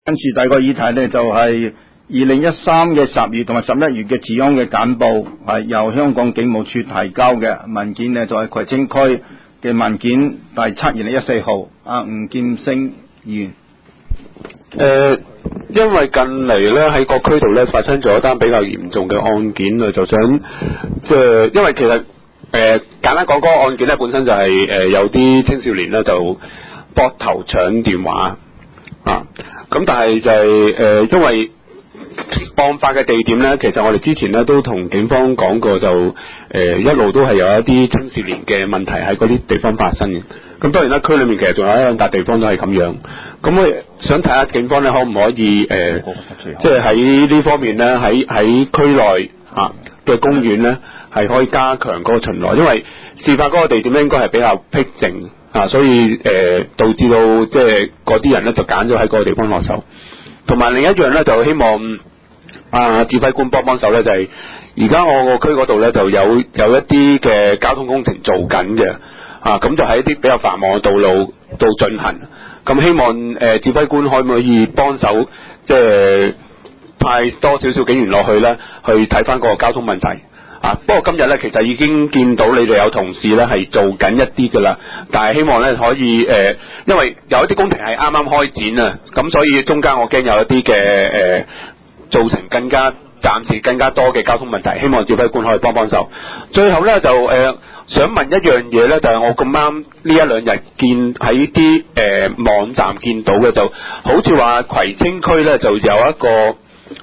跟住第二個議題呢，就係2013嘅10月同埋11月嘅治安嘅簡報，係由香港警務處提交嘅文件呢，就係葵青區嘅文件第7/2014號。吳劍星議員。 因為近嚟咧喺各區度咧發生咗一單比較嚴重嘅案件啊，就想因為其實簡單講嗰個案件咧本身就係有啲青少年咧就搏頭搶電話啊，咁但係就係因為案發嘅地點咧，其實我哋之前咧都同警方講過，就一路都係有一啲青少年嘅問題喺嗰啲地方發生嘅。咁當然啦，區裏面其實仲有一兩笪地方都係咁樣。咁我想睇下警方咧可唔可以即係喺呢方面咧喺區內嘅公園咧係可以加強嗰個巡邏，因為事發嗰個地點咧應該係比較僻靜所以導致到即係嗰啲人咧就揀咗喺嗰個地方落手。同埋另一樣咧就希望指揮官幫手咧，就係而家我個區嗰度咧就有一啲嘅交通工程做緊嘅咁就喺一啲比較繁忙嘅道路度進行。咁希望指揮官可唔可以幫手，即係派多少少警員落去咧，去睇翻嗰個交通問題不過今日咧其實已經見到你哋有同事咧係做緊一啲噶啦，但係希望咧可以因為有一啲工程係啱啱開展咁所以中間我驚有一啲嘅造成暫時更加多嘅交通問題，希望指揮官可以幫手。最後咧就想問一樣嘢咧，就係我咁啱呢一兩日見喺啲網站見到嘅，就好似話葵青區咧就有一個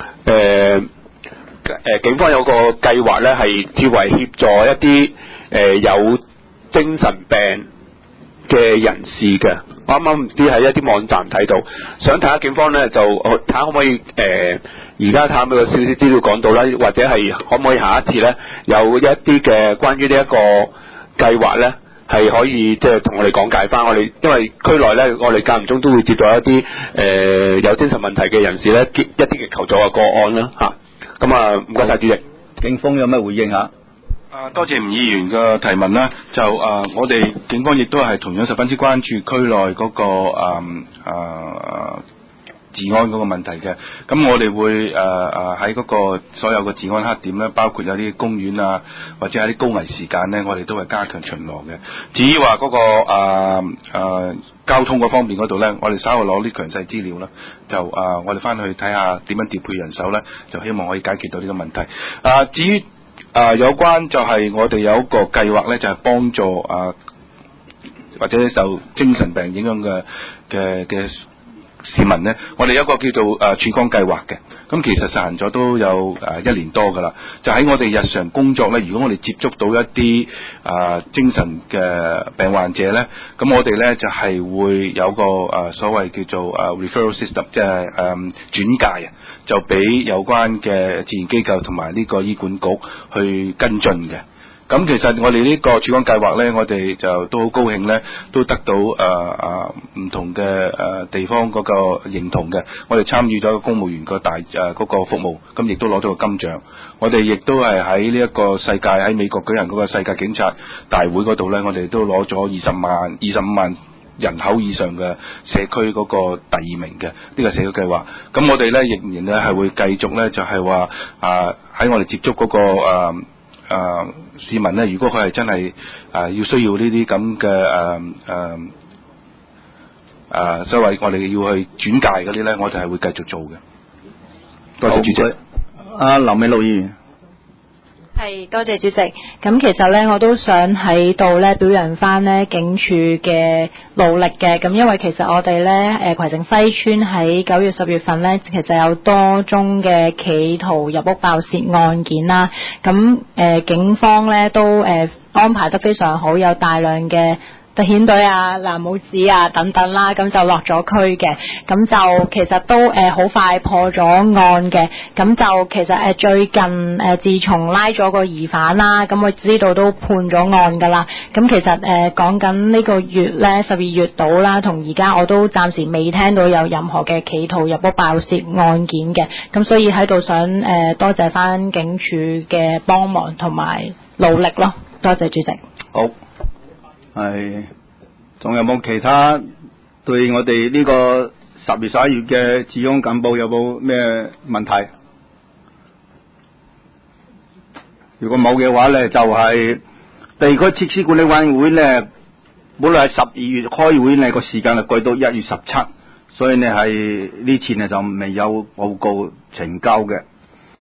警方有個計劃咧，係視為協助一啲有精神病嘅人士嘅。我啱啱唔知喺一啲網站睇到，想睇下警方咧就睇下可唔可以而家睇下有少少資料講到啦，或者係可唔可以下一次咧有一啲嘅關於呢一個計劃咧係可以即係同我哋講解翻。我哋因為區內咧我哋間唔中都會接到一啲有精神問題嘅人士咧一啲嘅求助嘅個案啦咁唔該晒主席。 警方有咩回應啊？ 多謝吳議員嘅提問啦。就我哋警方亦都係同樣十分之關注區內嗰個治安嗰個問題嘅。咁我哋會喺嗰個所有嘅治安黑點咧，包括有啲公園或者係啲高危時間咧，我哋都係加強巡邏嘅。至於話嗰個交通嗰方面嗰度咧，我哋稍後攞啲詳細資料啦，就我哋翻去睇下點樣調配人手咧，就希望可以解決到呢個問題。至於有關就係我哋有一個計劃咧，就係幫助或者受精神病影響嘅市民呢，我哋有一個叫做曙光計劃嘅。咁其實實行咗都有1年多噶啦。就喺我哋日常工作呢，如果我哋接觸到一啲精神嘅病患者呢，咁我哋呢就係會有個所謂叫做referral system， 即係轉介就俾有關嘅自然機構同埋呢個醫管局去跟進嘅。咁其實我哋呢個曙光計劃呢，我哋就都好高興呢，都得到唔同嘅地方嗰個認同嘅。我哋參與咗公務員個嗰個服務，咁亦都攞咗個金獎。我哋亦都係喺呢一個世界喺美國舉行嗰個世界警察大會嗰度呢，我哋都攞咗25萬人口以上嘅社區嗰個第2名嘅呢個社區計劃。咁我哋呢仍然呢係會繼續呢，就係話喺我哋接觸嗰個市民咧，如果佢係真係要需要呢啲咁嘅所謂我哋要去轉介嗰啲咧，我哋係會繼續做嘅。多謝主席。 劉美露議員。 係，多謝主席。咁其實咧，我都想喺度咧表揚翻咧警署嘅努力嘅。咁因為其實我哋咧葵盛西邨喺9月10月份咧，其實有多宗嘅企圖入屋爆竊案件啦。咁警方咧都安排得非常好，有大量嘅特遣隊藍帽子等等啦，咁就落咗區嘅，咁就其實都好快破咗案嘅，咁就其實最近自從拉咗個疑犯啦，咁我知道都判咗案噶啦，咁其實講緊呢個月咧12月到啦，同而家我都暫時未聽到有任何嘅企圖入屋爆竊案件嘅，咁所以喺度想多謝翻警署嘅幫忙同埋努力咯，多謝主席。 好。係，仲有冇其他對我哋呢個 10月11月嘅治安簡報有冇咩問題？如果冇嘅話咧，就係地區設施管理委員會咧，本來係12月開會呢個時間就改到1月17，所以呢係呢次呢就未有報告呈交嘅。